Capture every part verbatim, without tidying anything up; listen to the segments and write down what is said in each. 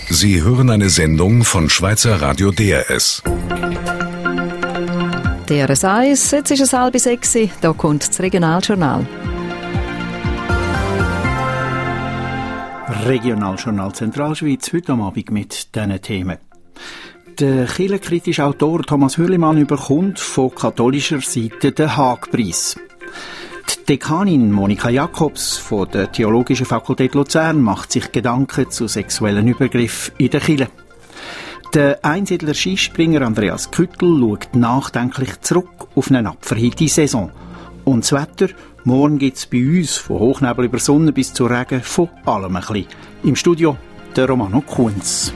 Sie hören eine Sendung von Schweizer Radio D R S. D R S eins, jetzt ist es halb sechs, da kommt das Regionaljournal. Regionaljournal Zentralschweiz, heute am Abend mit diesen Themen. Der kirchenkritische Autor Thomas Hürlimann bekommt von katholischer Seite den Haag-Preis. Die Dekanin Monika Jakobs von der Theologischen Fakultät Luzern macht sich Gedanken zu sexuellen Übergriffen in der Kirche. Der Einsiedler Skispringer Andreas Küttel schaut nachdenklich zurück auf eine abverheilte Saison. Und das Wetter? Morgen gibt es bei uns von Hochnebel über Sonne bis zu Regen von allem ein bisschen. Im Studio der Romano Kunz.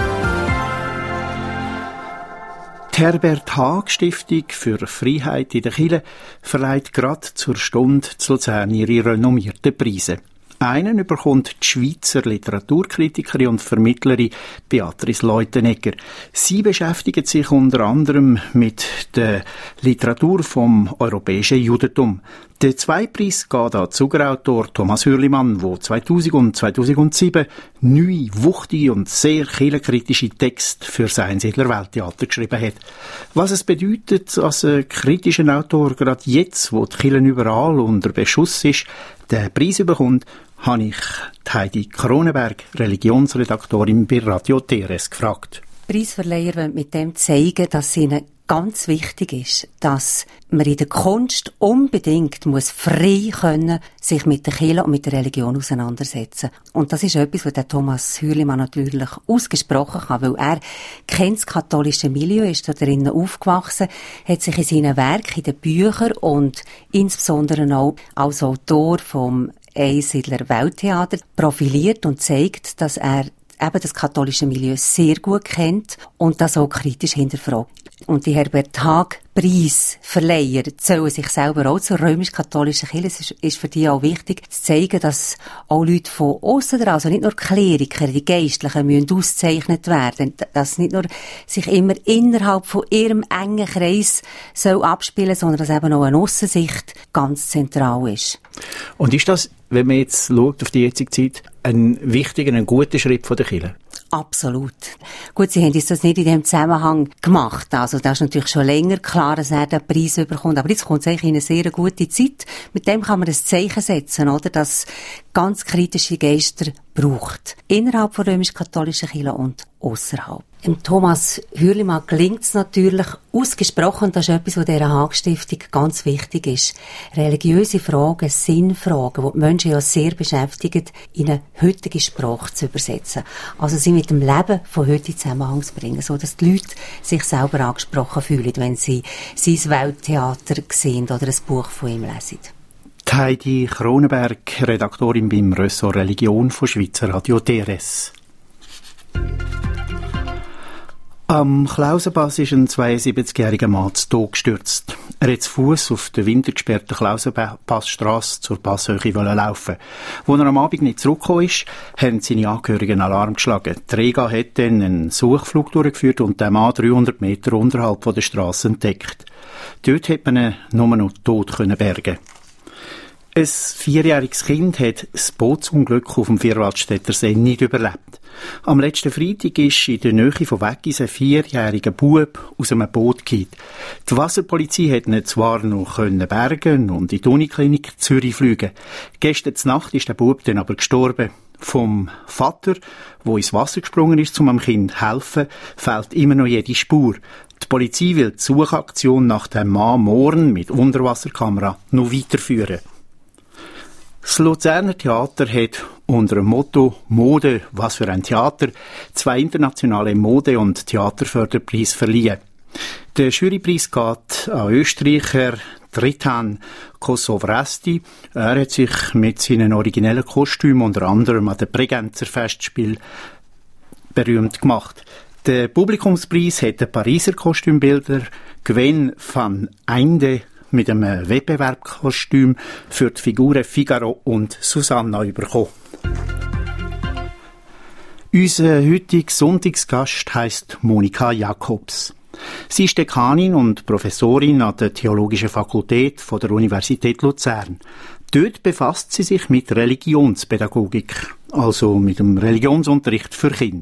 Die Herbert-Haag-Stiftung für Freiheit in der Kirche verleiht gerade zur Stunde zu Luzern ihre renommierten Preise. Einen bekommt die Schweizer Literaturkritikerin und Vermittlerin Beatrice Leutenegger. Sie beschäftigt sich unter anderem mit der Literatur vom europäischen Judentum. Der Zweitpreis geht an Zugerautor Thomas Hürlimann, der zweitausend und zweitausendsieben neue, wuchtige und sehr kirchenkritische Texte für das Einsiedler Welttheater geschrieben hat. Was es bedeutet, als ein kritischer Autor, gerade jetzt, wo die Kirche überall unter Beschuss ist, den Preis bekommt, habe ich Heidi Kronenberg, Religionsredaktorin bei Radio T R S, gefragt. Preisverleiher wollen mit dem zeigen, dass es ihnen ganz wichtig ist, dass man in der Kunst unbedingt muss frei können, sich mit der Kirche und mit der Religion auseinandersetzen. Und das ist etwas, was der Thomas Hürlimann natürlich ausgesprochen kann, weil er kennt das katholische Milieu, ist da drinnen aufgewachsen, hat sich in seinen Werken, in den Büchern und insbesondere auch als Autor vom Einsiedler Welttheater profiliert und zeigt, dass er eben das katholische Milieu sehr gut kennt und das auch kritisch hinterfragt. Und die Herbert-Haag-Preisverleiher zählen sich selber auch zur römisch-katholischen Kirche. Es ist für die auch wichtig, zu zeigen, dass auch Leute von aussen dran, also nicht nur Kleriker, die Geistlichen, müssen ausgezeichnet werden. Dass nicht nur sich immer innerhalb von ihrem engen Kreis soll abspielen, sondern dass eben auch eine Aussensicht ganz zentral ist. Und ist das, wenn man jetzt schaut auf die jetzige Zeit, ein wichtiger, ein guter Schritt von der Kirche? Absolut. Gut, sie haben das nicht in diesem Zusammenhang gemacht. Also, das ist natürlich schon länger klar, dass er den Preis bekommt. Aber jetzt kommt es eigentlich in eine sehr gute Zeit. Mit dem kann man ein Zeichen setzen, oder? Dass ganz kritische Geister braucht. Innerhalb von römisch-katholischen Kirche und ausserhalb. Dem Thomas Hürlimann gelingt es natürlich ausgesprochen, das ist etwas, was dieser Haag-Stiftung ganz wichtig ist. Religiöse Fragen, Sinnfragen, die die Menschen ja sehr beschäftigen, in eine heutige Sprache zu übersetzen. Also sie mit dem Leben von heute in Zusammenhang zu bringen, so dass die Leute sich selber angesprochen fühlen, wenn sie sein Welttheater sehen oder ein Buch von ihm lesen. Heidi Kronenberg, Redaktorin beim Ressort Religion von Schweizer Radio D R S. Am Klausenpass ist ein zweiundsiebzigjähriger Mann zu Tod gestürzt. Er hat zu Fuss auf der wintergesperrten Klausenpassstrasse zur Passhöhe laufen. Als er am Abend nicht zurückgekommen ist, haben seine Angehörigen Alarm geschlagen. Die Rega hat dann einen Suchflug durchgeführt und den Mann dreihundert Meter unterhalb der Strasse entdeckt. Dort konnte man ihn nur noch tot bergen. Ein vierjähriges Kind hat das Bootsunglück auf dem Vierwaldstätter See nicht überlebt. Am letzten Freitag ist in der Nähe von Weggis ein vierjähriger Bub aus einem Boot gefallen. Die Wasserpolizei hat ihn zwar noch bergen und in die Uniklinik Zürich fliegen. Gestern Nacht ist der Bub dann aber gestorben. Vom Vater, der ins Wasser gesprungen ist, um dem Kind zu helfen, fehlt immer noch jede Spur. Die Polizei will die Suchaktion nach dem Mann morgen mit Unterwasserkamera noch weiterführen. Das Luzerner Theater hat unter dem Motto «Mode, was für ein Theater» zwei internationale Mode- und Theaterförderpreise verliehen. Der Jurypreis geht an Österreicher Dritan Kosovrasti. Er hat sich mit seinen originellen Kostümen unter anderem an den Bregenzer Festspiel berühmt gemacht. Der Publikumspreis hat der Pariser Kostümbilder Gwen van Einde mit einem Wettbewerbskostüm für die Figuren Figaro und Susanna bekommen. Unser heutiger Sonntagsgast heisst Monika Jakobs. Sie ist Dekanin und Professorin an der Theologischen Fakultät von der Universität Luzern. Dort befasst sie sich mit Religionspädagogik, also mit dem Religionsunterricht für Kinder.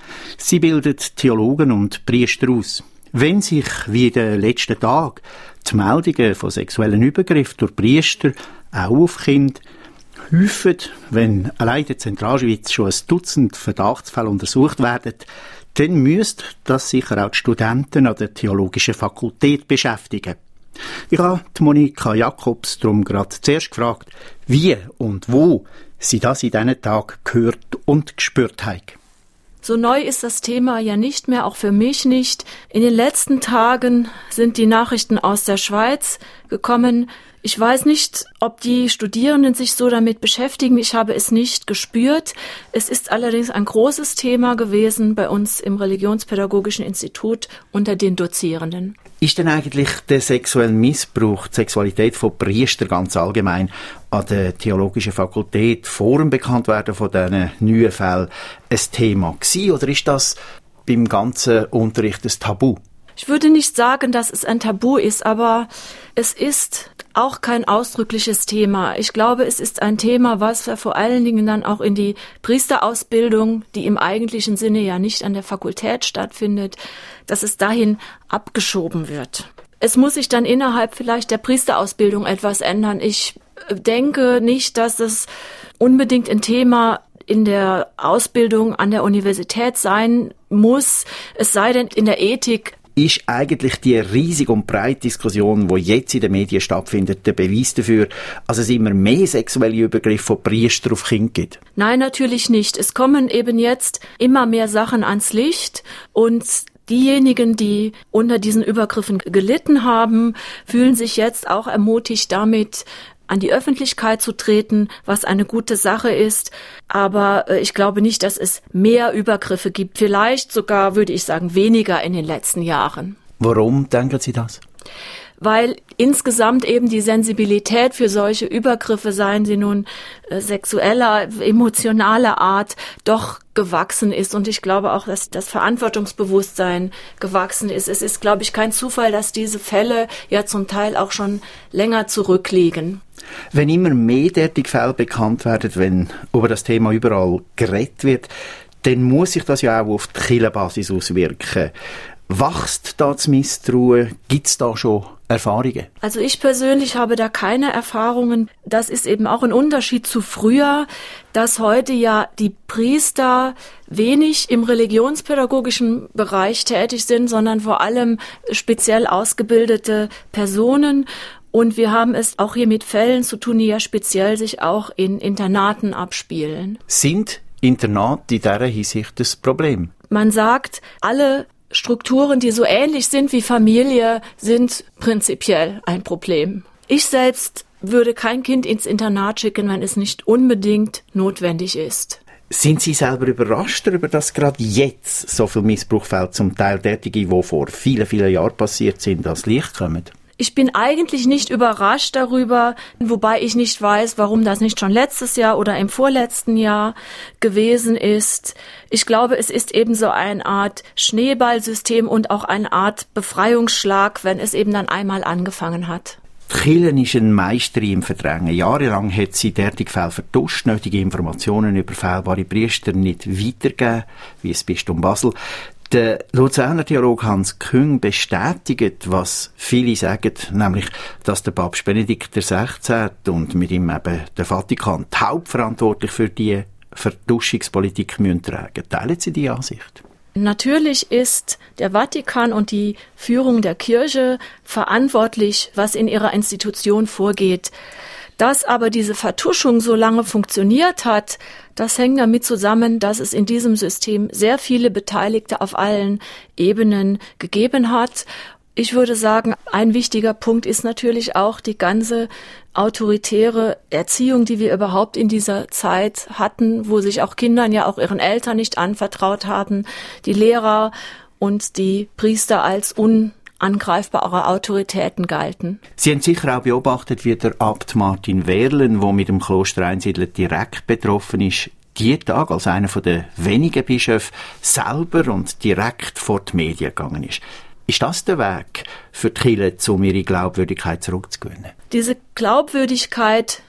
Sie bildet Theologen und Priester aus. Wenn sich wie in den letzten Tagen die Meldungen von sexuellen Übergriffen durch Priester auch auf Kinder häufen, wenn allein in der Zentralschweiz schon ein Dutzend Verdachtsfälle untersucht werden, dann müsste das sicher auch die Studenten an der Theologischen Fakultät beschäftigen. Ich habe die Monika Jakobs darum gerade zuerst gefragt, wie und wo sie das in diesen Tagen gehört und gespürt haben. So neu ist das Thema ja nicht mehr, auch für mich nicht. In den letzten Tagen sind die Nachrichten aus der Schweiz gekommen. Ich weiß nicht, ob die Studierenden sich so damit beschäftigen. Ich habe es nicht gespürt. Es ist allerdings ein großes Thema gewesen bei uns im Religionspädagogischen Institut unter den Dozierenden. Ist denn eigentlich der sexuelle Missbrauch, die Sexualität von Priestern ganz allgemein an der Theologischen Fakultät vor dem Bekanntwerden von diesen neuen Fällen ein Thema gewesen? Oder ist das beim ganzen Unterricht ein Tabu? Ich würde nicht sagen, dass es ein Tabu ist, aber es ist auch kein ausdrückliches Thema. Ich glaube, es ist ein Thema, was vor allen Dingen dann auch in die Priesterausbildung, die im eigentlichen Sinne ja nicht an der Fakultät stattfindet, dass es dahin abgeschoben wird. Es muss sich dann innerhalb vielleicht der Priesterausbildung etwas ändern. Ich denke nicht, dass es unbedingt ein Thema in der Ausbildung an der Universität sein muss, es sei denn in der Ethik. Ist eigentlich die riesige und breite Diskussion, die jetzt in den Medien stattfindet, der Beweis dafür, dass es immer mehr sexuelle Übergriffe von Priestern auf Kinder gibt? Nein, natürlich nicht. Es kommen eben jetzt immer mehr Sachen ans Licht und diejenigen, die unter diesen Übergriffen gelitten haben, fühlen sich jetzt auch ermutigt, damit an die Öffentlichkeit zu treten, was eine gute Sache ist. Aber äh, ich glaube nicht, dass es mehr Übergriffe gibt. Vielleicht sogar, würde ich sagen, weniger in den letzten Jahren. Warum denken Sie das? Weil insgesamt eben die Sensibilität für solche Übergriffe, seien sie nun äh, sexueller, emotionaler Art, doch gewachsen ist. Und ich glaube auch, dass das Verantwortungsbewusstsein gewachsen ist. Es ist, glaube ich, kein Zufall, dass diese Fälle ja zum Teil auch schon länger zurückliegen. Wenn immer mehr derartige Fälle bekannt werden, wenn über das Thema überall geredet wird, dann muss sich das ja auch auf die Kirchenbasis auswirken. Wächst da das Misstrauen? Gibt es da schon Erfahrungen? Also ich persönlich habe da keine Erfahrungen. Das ist eben auch ein Unterschied zu früher, dass heute ja die Priester wenig im religionspädagogischen Bereich tätig sind, sondern vor allem speziell ausgebildete Personen. Und wir haben es auch hier mit Fällen zu tun, die ja speziell sich auch in Internaten abspielen. Sind Internate in dieser Hinsicht das Problem? Man sagt, alle Strukturen, die so ähnlich sind wie Familie, sind prinzipiell ein Problem. Ich selbst würde kein Kind ins Internat schicken, wenn es nicht unbedingt notwendig ist. Sind Sie selber überrascht darüber, dass gerade jetzt so viel Missbrauchfälle, zum Teil derartige, die vor vielen, vielen Jahren passiert sind, ans Licht kommen? Ich bin eigentlich nicht überrascht darüber, wobei ich nicht weiß, warum das nicht schon letztes Jahr oder im vorletzten Jahr gewesen ist. Ich glaube, es ist eben so eine Art Schneeballsystem und auch eine Art Befreiungsschlag, wenn es eben dann einmal angefangen hat. Die Kirche ist ein Meister im Verdrängen. Jahrelang hat sie derartige Fälle vertuscht, nötige Informationen über fehlbare Priester nicht weitergegeben, wie das Bistum Basel. Der Luzerner Theologe Hans Küng bestätigt, was viele sagen, nämlich, dass der Papst Benedikt der Sechzehnte und mit ihm eben der Vatikan die hauptverantwortlich für die Vertuschungspolitik tragen müssen. Teilen Sie die Ansicht? Natürlich ist der Vatikan und die Führung der Kirche verantwortlich, was in ihrer Institution vorgeht. Dass aber diese Vertuschung so lange funktioniert hat, das hängt damit zusammen, dass es in diesem System sehr viele Beteiligte auf allen Ebenen gegeben hat. Ich würde sagen, ein wichtiger Punkt ist natürlich auch die ganze autoritäre Erziehung, die wir überhaupt in dieser Zeit hatten, wo sich auch Kindern ja auch ihren Eltern nicht anvertraut haben, die Lehrer und die Priester als un angreifbare Autoritäten galten. Sie haben sicher auch beobachtet, wie der Abt Martin Wehrlen, der mit dem Kloster Einsiedeln direkt betroffen ist, diesen Tag als einer der wenigen Bischöfe selber und direkt vor die Medien gegangen ist. Ist das der Weg für die Kirche, um ihre Glaubwürdigkeit zurückzugewinnen? Diese Glaubwürdigkeit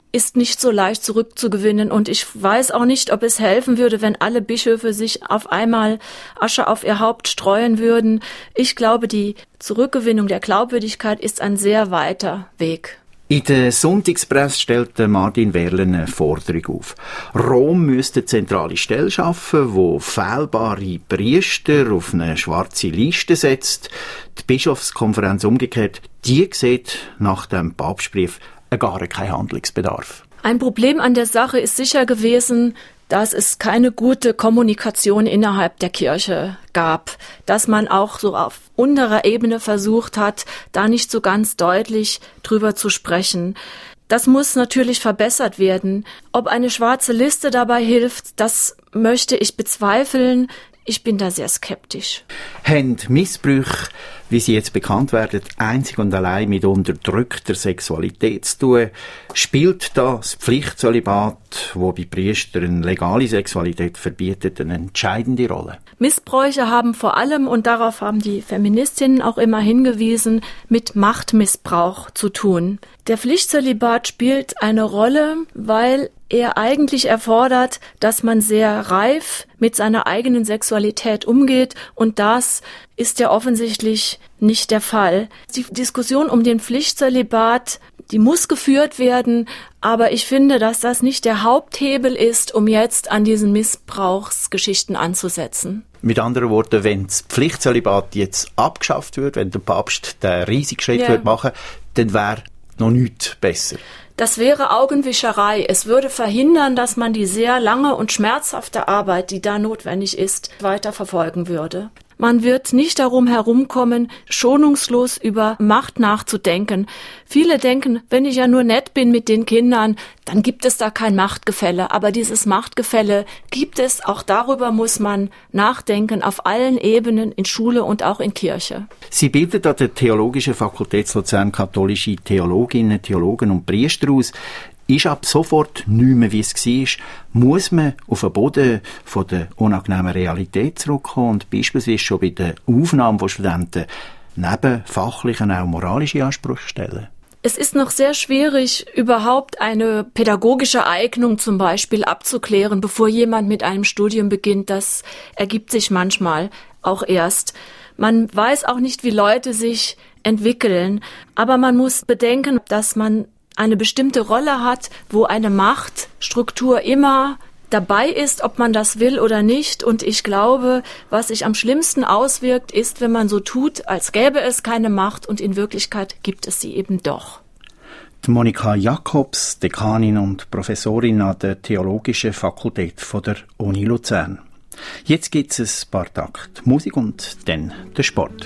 ist nicht so leicht zurückzugewinnen. Und ich weiß auch nicht, ob es helfen würde, wenn alle Bischöfe sich auf einmal Asche auf ihr Haupt streuen würden. Ich glaube, die Zurückgewinnung der Glaubwürdigkeit ist ein sehr weiter Weg. In der Sonntagspresse stellt Martin Wehrle eine Forderung auf. Rom müsste eine zentrale Stelle schaffen, die fehlbare Priester auf eine schwarze Liste setzt. Die Bischofskonferenz umgekehrt, die sieht nach dem Papstbrief gar keinen Handlungsbedarf. Ein Problem an der Sache ist sicher gewesen, dass es keine gute Kommunikation innerhalb der Kirche gab, dass man auch so auf unterer Ebene versucht hat, da nicht so ganz deutlich drüber zu sprechen. Das muss natürlich verbessert werden. Ob eine schwarze Liste dabei hilft, das möchte ich bezweifeln. Ich bin da sehr skeptisch. Haben Missbrüche, wie sie jetzt bekannt werden, einzig und allein mit unterdrückter Sexualität zu tun? Spielt das Pflichtzölibat, wo bei Priestern eine legale Sexualität verbietet, eine entscheidende Rolle? Missbräuche haben vor allem, und darauf haben die Feministinnen auch immer hingewiesen, mit Machtmissbrauch zu tun. Der Pflichtzölibat spielt eine Rolle, weil er eigentlich erfordert, dass man sehr reif mit seiner eigenen Sexualität umgeht, und das ist ja offensichtlich nicht der Fall. Die Diskussion um den Pflichtzölibat, die muss geführt werden, aber ich finde, dass das nicht der Haupthebel ist, um jetzt an diesen Missbrauchsgeschichten anzusetzen. Mit anderen Worten, wenn das Pflichtzölibat jetzt abgeschafft wird, wenn der Papst den riesigen Schritt ja. wird machen, dann wäre noch nichts besser. Das wäre Augenwischerei. Es würde verhindern, dass man die sehr lange und schmerzhafte Arbeit, die da notwendig ist, weiter verfolgen würde. Man wird nicht darum herumkommen, schonungslos über Macht nachzudenken. Viele denken, wenn ich ja nur nett bin mit den Kindern, dann gibt es da kein Machtgefälle. Aber dieses Machtgefälle gibt es. Auch darüber muss man nachdenken, auf allen Ebenen, in Schule und auch in Kirche. Sie bildet an der Theologischen Fakultät Luzern katholische Theologinnen, Theologen und Priester aus. Ist ab sofort nicht mehr, wie es war. Muss man auf den Boden von der unangenehmen Realität zurückkommen und beispielsweise schon bei der Aufnahme von Studenten neben fachlichen auch moralische Ansprüche stellen? Es ist noch sehr schwierig, überhaupt eine pädagogische Eignung zum Beispiel abzuklären, bevor jemand mit einem Studium beginnt. Das ergibt sich manchmal auch erst. Man weiß auch nicht, wie Leute sich entwickeln, aber man muss bedenken, dass man eine bestimmte Rolle hat, wo eine Machtstruktur immer dabei ist, ob man das will oder nicht. Und ich glaube, was sich am schlimmsten auswirkt, ist, wenn man so tut, als gäbe es keine Macht, und in Wirklichkeit gibt es sie eben doch. Die Monika Jakobs, Dekanin und Professorin an der Theologischen Fakultät von der Uni Luzern. Jetzt gibt es ein paar Takte Musik und dann der Sport.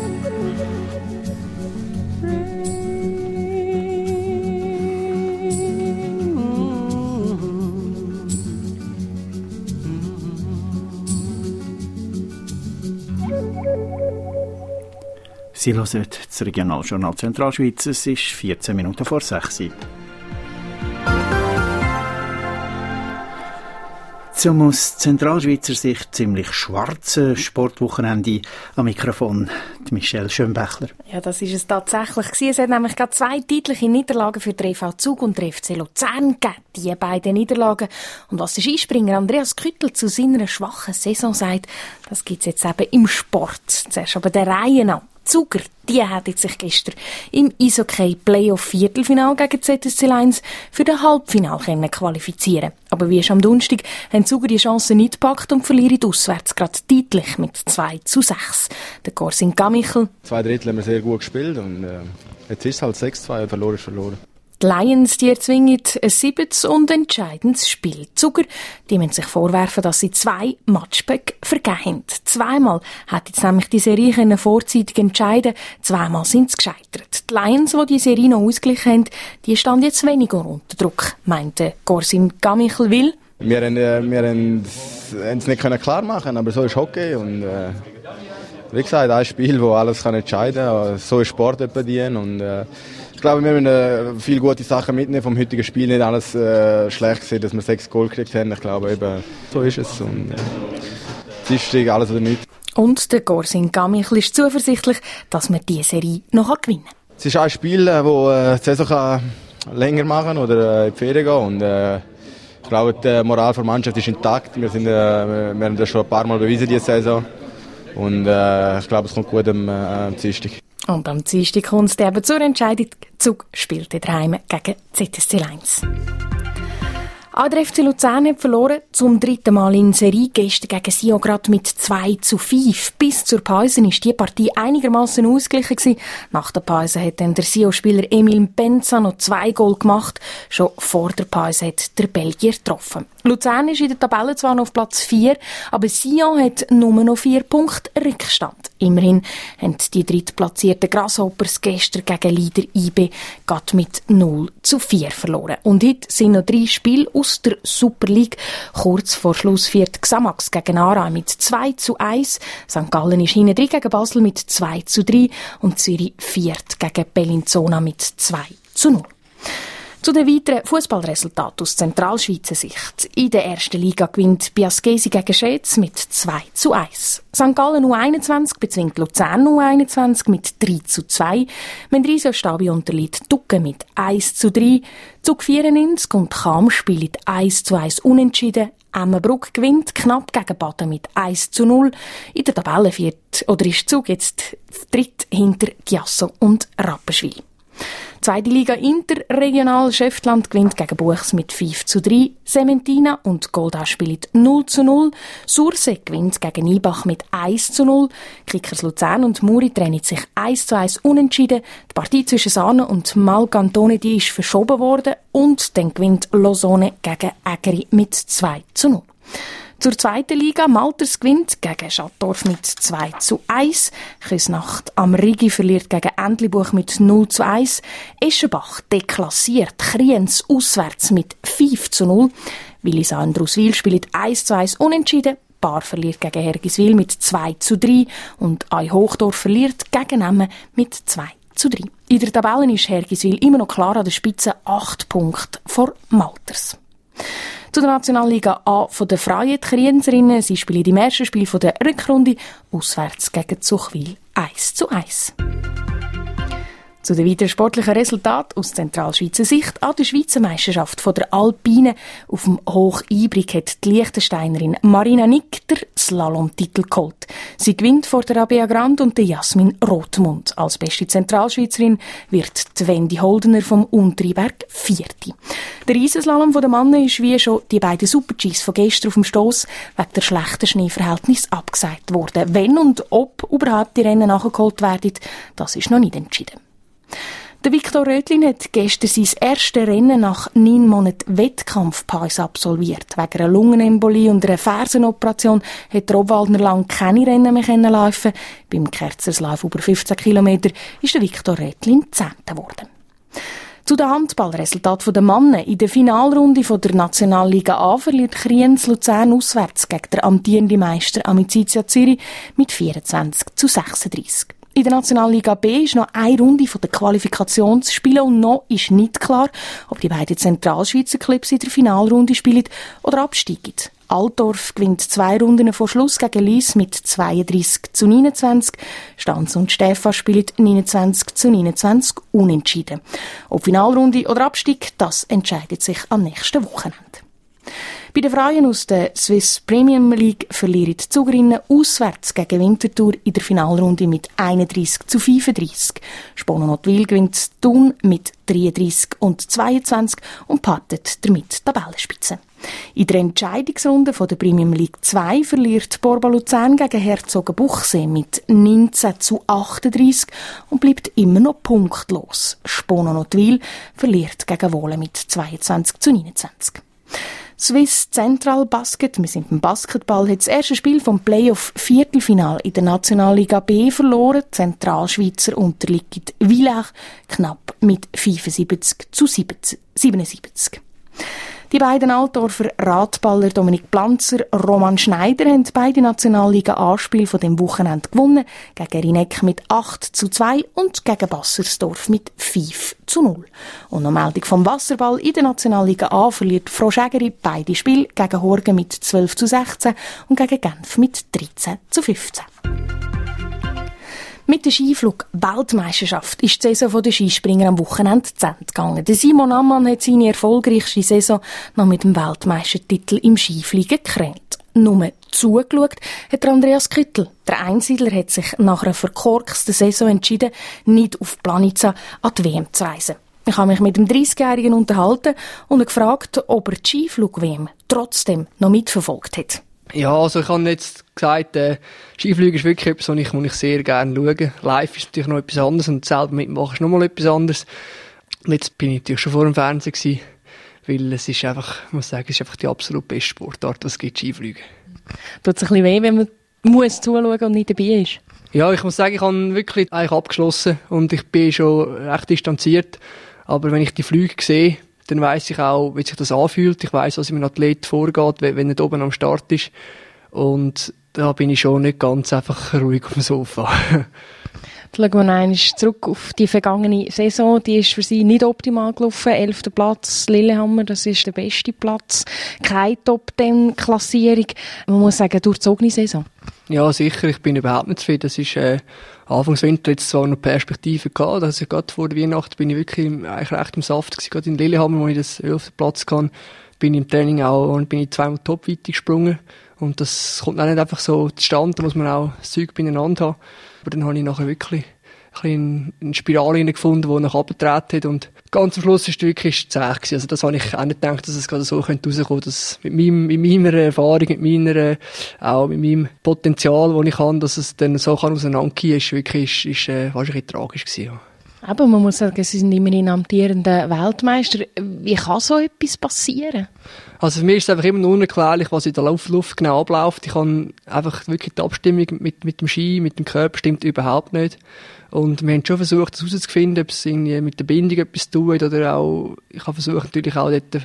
Sie hören das Regionaljournal Zentralschweiz. Es ist vierzehn Minuten vor sechs. Zum aus Zentralschweizer Sicht ziemlich schwarzen Sportwochenende am Mikrofon die Michelle Schönbächler. Ja, das ist es tatsächlich gewesen. Es hat nämlich gerade zwei deutliche Niederlagen für den E V Zug und den F C Luzern gegeben. Die beiden Niederlagen. Und was der Skispringer Andreas Küttel zu seiner schwachen Saison sagt, das gibt es jetzt eben im Sport. Zuerst aber der Reihe nach. Zuger, die hätten sich gestern im Eishockey-Playoff-Viertelfinal gegen Z S C Lions für den Halbfinal qualifizieren. Aber wie schon am Donnerstag haben Zuger die Chance nicht gepackt und verlieren auswärts gerade deutlich mit zwei zu sechs. Der Corsin Gamichel. Zwei Drittel haben wir sehr gut gespielt und äh, jetzt ist es halt sechs zwei, verloren ist verloren. Die Lions, die erzwingen ein siebtes und entscheidendes Spiel. Die Zuger, die müssen sich vorwerfen, dass sie zwei Matchböcke vergeben haben. Zweimal hat jetzt nämlich die Serie können vorzeitig entscheiden, zweimal sind sie gescheitert. Die Lions, die die Serie noch ausgeglichen haben, die standen jetzt weniger unter Druck, meinte Corsin Gamichel will. Wir haben, äh, wir haben, haben es nicht klar machen, aber so ist Hockey und äh, wie gesagt, ein Spiel, wo alles kann entscheiden kann. So ist Sport etwa die und äh, ich glaube, wir müssen äh, viele gute Sachen mitnehmen vom heutigen Spiel. Nicht alles äh, schlecht gesehen, dass wir sechs Goal gekriegt haben. Ich glaube, eben, so ist es. Und, äh, Dienstag, alles oder nichts. Und der Corsin Gamichel ist zuversichtlich, dass wir diese Serie noch gewinnen kann. Es ist ein Spiel, das äh, die Saison kann länger machen oder in die Ferien gehen. Und, äh, ich glaube, die Moral der Mannschaft ist intakt. Wir, sind, äh, wir haben das schon ein paar Mal bewiesen diese Saison. Und äh, ich glaube, es kommt gut am, äh, am Dienstag. Und am Dienstag kommt es eben zur Entscheidung. Zug spielt daheim gegen Z S C Lens. Auch der F C Luzern hat verloren, zum dritten Mal in Serie, gestern gegen Sion gerade mit zwei zu fünf. Bis zur Pause war die Partie einigermaßen ausgeglichen gewesen. Nach der Pause hat dann der Sion-Spieler Emil Mpenza noch zwei Goal gemacht. Schon vor der Pause hat der Belgier getroffen. Luzern ist in der Tabelle zwar noch auf Platz vier, aber Sion hat nur noch vier Punkte Rückstand. Immerhin haben die drittplatzierten Grasshoppers gestern gegen Leader I B gerade mit null zu vier verloren. Und heute sind noch drei Spiele aus der Super League. Kurz vor Schluss führt Xamax gegen Aarau mit zwei zu eins. Sankt Gallen ist hinten drin gegen Basel mit zwei zu drei und Zürich viert gegen Bellinzona mit zwei zu null. Zu den weiteren Fußballresultaten aus Zentralschweizer Sicht. In der ersten Liga gewinnt Biaskesi gegen Schätz mit zwei zu eins. Sankt Gallen U einundzwanzig bezwingt Luzern U einundzwanzig mit drei zu zwei. Mendrisio Stabi unterliegt Ducke mit eins zu drei. Zug vierundneunzig und Cham spielen eins zu eins unentschieden. Emmenbruck gewinnt knapp gegen Baden mit eins zu null. In der Tabelle viert, oder ist Zug jetzt dritt hinter Giasso und Rapperswil. Zweite Liga Interregional Schäftland gewinnt gegen Buchs mit fünf zu drei. Sementina und Goldau spielen null zu null. Surse gewinnt gegen Nibach mit eins zu null. Kickers Luzern und Muri trennen sich eins zu eins unentschieden. Die Partie zwischen Sahne und Malcantone die ist verschoben worden. Und dann gewinnt Losone gegen Ägeri mit zwei zu null. Zur zweiten Liga. Malters gewinnt gegen Schattdorf mit zwei zu eins. Küsnacht am Rigi verliert gegen Entlebuch mit null zu eins. Eschenbach deklassiert Kriens auswärts mit fünf zu null. Willisau und Ruswil spielt eins zu eins unentschieden. Bar verliert gegen Hergiswil mit zwei zu drei. Und Ei Hochdorf verliert gegen Emmen mit zwei zu drei. In der Tabelle ist Hergiswil immer noch klar an der Spitze, acht Punkte vor Malters. Zu der Nationalliga A von der Freien Krienserinnen. Sie spielen im ersten Spiel von der Rückrunde auswärts gegen Zuchwil eins zu eins. Zu den weiteren sportlichen Resultaten aus Zentralschweizer Sicht. An der Schweizer Meisterschaft von der Alpine auf dem Hochibrig hat die Liechtensteinerin Marina Nick den Slalom-Titel geholt. Sie gewinnt vor der Rabea Grand und der Jasmin Rothmund. Als beste Zentralschweizerin wird die Wendy Holdener vom Unteriberg Vierte. Der Riesenslalom der Männer ist wie schon die beiden Super-Gs von gestern auf dem Stoss wegen der schlechten Schneeverhältnisse abgesagt worden. Wenn und ob überhaupt die Rennen nachgeholt werden, das ist noch nicht entschieden. Der Viktor Röthlin hat gestern sein erstes Rennen nach neun Monaten Wettkampfpause absolviert. Wegen einer Lungenembolie und einer Fersenoperation hat der Obwaldner lang keine Rennen mehr laufen. Beim Kerzerslauf über fünfzehn Kilometer ist der Viktor Röthlin Zehnter geworden. Zu den Handballresultaten der Männer. In der Finalrunde von der Nationalliga A verliert Kriens Luzern auswärts gegen den amtierenden Meister Amicizia Zürich mit vierundzwanzig zu sechsunddreissig. In der Nationalliga B ist noch eine Runde von der Qualifikationsspiele und noch ist nicht klar, ob die beiden Zentralschweizer Clubs in der Finalrunde spielen oder absteigen. Altdorf gewinnt zwei Runden vor Schluss gegen Lies mit zweiunddreissig zu neunundzwanzig. Stanz und Stefan spielen neunundzwanzig zu neunundzwanzig unentschieden. Ob Finalrunde oder Abstieg, das entscheidet sich am nächsten Wochenende. Bei den Frauen aus der Swiss Premium League verlieren die Zugerinnen auswärts gegen Winterthur in der Finalrunde mit einunddreissig zu fünfunddreissig. Sponenotwil gewinnt Thun mit dreiunddreissig und zweiundzwanzig und partet damit Tabellenspitze. In der Entscheidungsrunde von der Premium League zwei verliert Borba Luzern gegen Herzogenbuchsee mit neunzehn zu achtunddreissig und bleibt immer noch punktlos. Sponenotwil verliert gegen Wohlen mit zweiundzwanzig zu neunundzwanzig. Swiss Central Basket, wir sind beim Basketball, hat das erste Spiel vom Playoff-Viertelfinal in der Nationalliga B verloren. Die Zentralschweizer unterliegen Villach knapp mit fünfundsiebzig zu siebenundsiebzig. Die beiden Altdorfer Radballer Dominik Planzer, Roman Schneider haben beide Nationalliga-A-Spiele von dem Wochenende gewonnen. Gegen Rineck mit acht zu zwei und gegen Bassersdorf mit fünf zu null. Und noch Meldung vom Wasserball. In der Nationalliga A verliert Froschägeri beide Spiele gegen Horgen mit zwölf zu sechzehn und gegen Genf mit dreizehn zu fünfzehn. Mit der Skiflug-Weltmeisterschaft ist die Saison der Skispringer am Wochenende zu Ende gegangen. Der Simon Ammann hat seine erfolgreichste Saison noch mit dem Weltmeistertitel im Skifliegen gekrönt. Nur zugeschaut hat Andreas Küttel. Der Einsiedler hat sich nach einer verkorksten Saison entschieden, nicht auf Planica an die W M zu reisen. Ich habe mich mit dem dreißigjährigen unterhalten und gefragt, ob er die Skiflug-W M trotzdem noch mitverfolgt hat. Ja, also ich habe jetzt gesagt, äh, Skifliegen ist wirklich etwas, was ich, was ich sehr gerne schaue. Live ist natürlich noch etwas anderes und selber mitmachen ist noch mal etwas anderes. Und jetzt bin ich natürlich schon vor dem Fernsehen gewesen, weil es ist einfach, ich muss sagen, es ist einfach die absolut beste Sportart, was es gibt, Skifliegen. Tut es ein bisschen weh, wenn man muss zuschauen und nicht dabei ist? Ja, ich muss sagen, ich habe wirklich eigentlich abgeschlossen und ich bin schon recht distanziert. Aber wenn ich die Flüge sehe, dann weiss ich auch, wie sich das anfühlt. Ich weiss, was in einem Athlet vorgeht, wenn er oben am Start ist. Und da bin ich schon nicht ganz einfach ruhig auf dem Sofa. Schauen wir noch einmal zurück auf die vergangene Saison. Die ist für Sie nicht optimal gelaufen. Elfter Platz, Lillehammer, das ist der beste Platz. Keine Top-Ten-Klassierung. Man muss sagen, durchzogene Saison. Ja, sicher. Ich bin überhaupt nicht zufrieden. Das ist, äh, Anfangs Winter jetzt zwar noch Perspektive gehabt. Also gerade vor der Weihnacht bin ich wirklich im, eigentlich recht im Saft gewesen. Gerade in Lillehammer, wo ich das elften Platz kann, bin ich im Training auch, und bin ich zweimal Top-Weite gesprungen. Und das kommt auch nicht einfach so zustande. Da muss man auch das Zeug beieinander haben. Aber dann habe ich nachher wirklich ein bisschen eine Spirale gefunden, die nach oben gedreht hat. Und ganz am Schluss war es wirklich zäh gewesen. Also das habe ich auch nicht gedacht, dass es gerade so rauskommen könnte, dass mit, meinem, mit meiner Erfahrung, mit meiner, auch mit meinem Potenzial, das ich habe, dass es dann so auseinandergehen kann, ist wirklich, ist, ist, äh, wahrscheinlich tragisch gewesen, ja. Aber man muss sagen, Sie sind immerhin amtierender Weltmeister. Wie kann so etwas passieren? Also für mich ist es einfach immer nur unerklärlich, was in der Luft, Luft genau abläuft. Ich kann einfach wirklich die Abstimmung mit, mit dem Ski, mit dem Körper stimmt überhaupt nicht. Und wir haben schon versucht, das herauszufinden, ob es irgendwie mit der Bindung etwas tut oder auch, ich habe versucht natürlich auch dort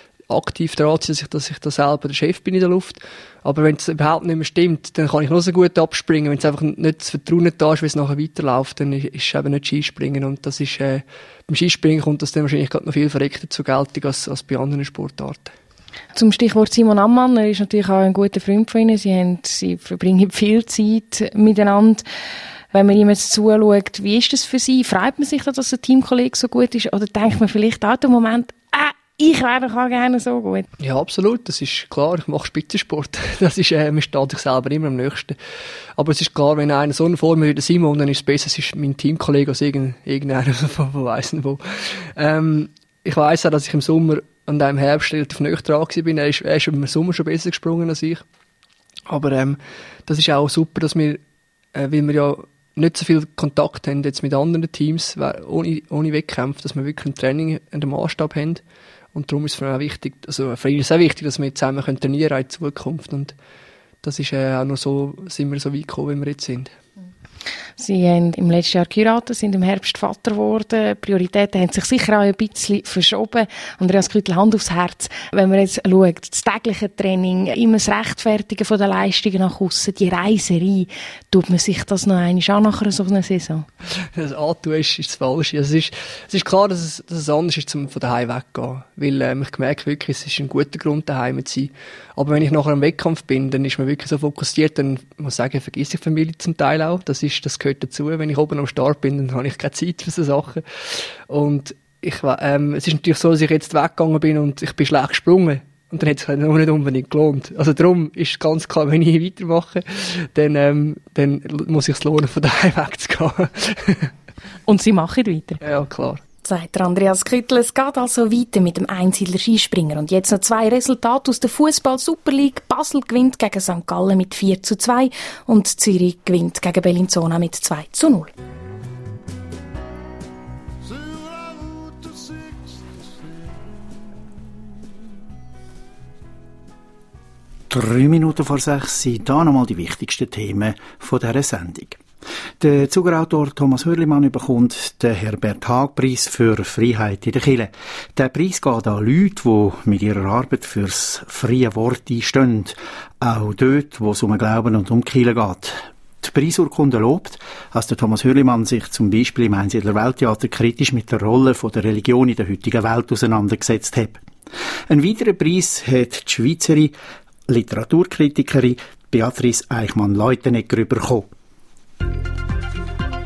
aktiv daran zu sein, dass ich, dass ich da selber der Chef bin in der Luft. Aber wenn es überhaupt nicht mehr stimmt, dann kann ich nur so gut abspringen. Wenn es einfach nicht das Vertrauen da ist, wie es nachher weiterläuft, dann ist es eben nicht Skispringen. Und das ist, äh, beim Skispringen kommt das dann wahrscheinlich gerade noch viel verreckter zur Geltung als, als bei anderen Sportarten. Zum Stichwort Simon Ammann, er ist natürlich auch ein guter Freund von Ihnen. Sie, haben, Sie verbringen viel Zeit miteinander. Wenn man ihm jetzt zuschaut, wie ist das für Sie? Freut man sich, dass ein Teamkollege so gut ist? Oder denkt man vielleicht auch im Moment, äh, ich wäre doch auch gerne so gut? Ja, absolut. Das ist klar. Ich mache Spitzensport. Das ist, äh, man steht sich selber immer am nächsten. Aber es ist klar, wenn einer so eine Form wie der Simon, dann ist es besser, es ist mein Teamkollege als irgendeiner, irgendeiner von weiss nicht wo. Ähm, ich weiss auch, dass ich im Sommer an diesem Herbst relativ nahe dran war. Er ist, er ist im Sommer schon besser gesprungen als ich. Aber ähm, das ist auch super, dass wir, äh, weil wir ja nicht so viel Kontakt haben jetzt mit anderen Teams, ohne, ohne Wettkämpfe, dass wir wirklich im Training einen Maßstab haben. Und darum ist es für mich auch wichtig, also für ihn ist es auch wichtig, dass wir zusammen trainieren können in Zukunft. Und das ist äh, auch noch so, sind wir so weit gekommen, wie wir jetzt sind. Sie haben im letzten Jahr geheiratet, sind im Herbst Vater geworden. Prioritäten haben sich sicher auch ein bisschen verschoben. Andreas Küttel, Hand aufs Herz. Wenn man jetzt schaut, das tägliche Training, immer das Rechtfertigen von den Leistungen nach aussen, die Reiserei, tut man sich das noch einmal an nach so einer Saison? Das Antun ist, ist das Falsche. Also es, ist, es ist klar, dass es, dass es anders ist, um von daheim weggehen. Weil ähm, ich merke wirklich, es ist ein guter Grund, daheim zu sein. Aber wenn ich nachher im Wettkampf bin, dann ist man wirklich so fokussiert, dann muss ich sagen, vergesse ich die Familie zum Teil auch. Das ist, das gehört dazu. Wenn ich oben am Start bin, dann habe ich keine Zeit für so Sachen. Und ich, ähm, es ist natürlich so, dass ich jetzt weggegangen bin und ich bin schlecht gesprungen. Und dann hat es sich noch nicht unbedingt gelohnt. Also darum ist ganz klar, wenn ich weitermache, dann, ähm, dann muss ich es lohnen, von daheim wegzugehen. Und Sie machen weiter? Ja, klar. Sagt Andreas Küttel, es geht also weiter mit dem Einsiedler Skispringer. Und jetzt noch zwei Resultate aus der Fußball-Super League. Basel gewinnt gegen Sankt Gallen mit vier zu zwei und Zürich gewinnt gegen Bellinzona mit zwei zu null. Drei Minuten vor sechs sind hier nochmal die wichtigsten Themen von dieser Sendung. Der Zugerautor Thomas Hürlimann bekommt den Herbert-Haag-Preis für Freiheit in der Kirche. Der Preis geht an Leute, die mit ihrer Arbeit fürs freie Wort einstehen. Auch dort, wo es um Glauben und um die Kirche geht. Die Preisurkunde lobt, dass der Thomas Hürlimann sich zum Beispiel im Einsiedler Welttheater kritisch mit der Rolle der Religion in der heutigen Welt auseinandergesetzt hat. Ein weiterer Preis hat die Schweizerin Literaturkritikerin Beatrice Eichmann-Leutenegger bekommen.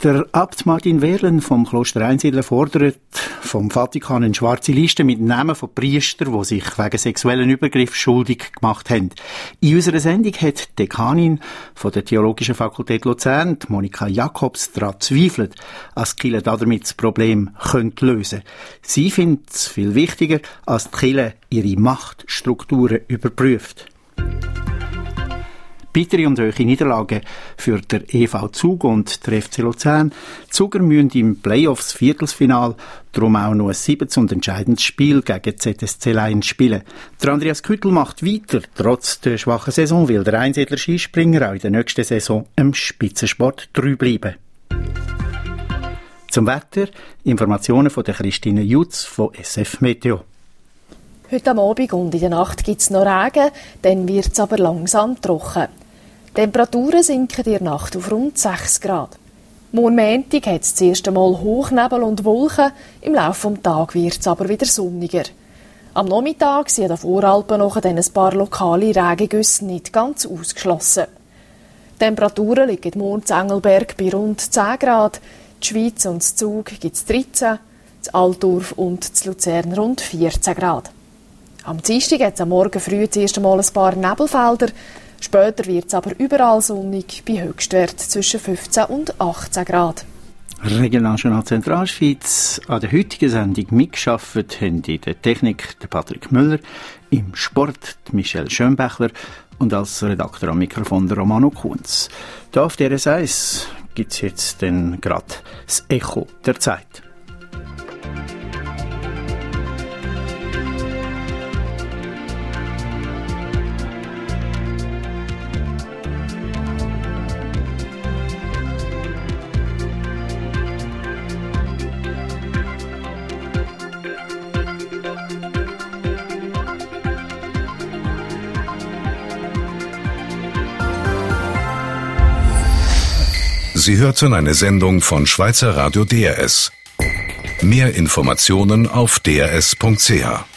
Der Abt Martin Wehrlen vom Kloster Einsiedler fordert vom Vatikan eine schwarze Liste mit Namen von Priestern, die sich wegen sexuellen Übergriff schuldig gemacht haben. In unserer Sendung hat die Dekanin von der Theologischen Fakultät Luzern, Monika Jakobs, daran zweifelt, dass die Kirche damit das Problem könnte lösen könnte. Sie findet es viel wichtiger, als die Kirche ihre Machtstrukturen überprüft. Bittere und hohe Niederlagen für den E V Zug und der F C Luzern. Die Zuger müssen im Playoffs Viertelfinal darum auch noch ein siebtes und entscheidendes Spiel gegen Z S C Lions spielen. Der Andreas Küttel macht weiter, trotz der schwachen Saison, will der Einsiedler Skispringer auch in der nächsten Saison im Spitzensport treu bleiben. Zum Wetter Informationen von der Christine Jutz von S F Meteo. Heute am Abend und in der Nacht gibt es noch Regen, dann wird es aber langsam trocken. Die Temperaturen sinken in der Nacht auf rund sechs Grad. Morgen Montag hat es das erste Mal Hochnebel und Wolken, im Laufe des Tages wird es aber wieder sonniger. Am Nachmittag sind an den Voralpen noch ein paar lokale Regengüsse nicht ganz ausgeschlossen. Die Temperaturen liegen morgen in Engelberg bei rund zehn Grad, die Schweiz und das Zug gibt es dreizehn, das Altdorf und das Luzern rund vierzehn Grad. Am Dienstag hat es am Morgen früh das erste Mal ein paar Nebelfelder. Später wird es aber überall sonnig, bei Höchstwert zwischen fünfzehn und achtzehn Grad. Regionaljournal Zentralschweiz. An der heutigen Sendung mitgearbeitet haben in der Technik der Patrick Müller, im Sport Michel Schönbächler und als Redakteur am Mikrofon der Romano Kunz. Hier auf D R S eins gibt es jetzt dann gerade das Echo der Zeit. Sie hörten eine Sendung von Schweizer Radio D R S. Mehr Informationen auf d r s punkt c h.